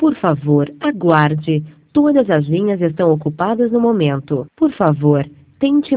Por favor, aguarde. Todas as linhas estão ocupadas no momento. Por favor, tente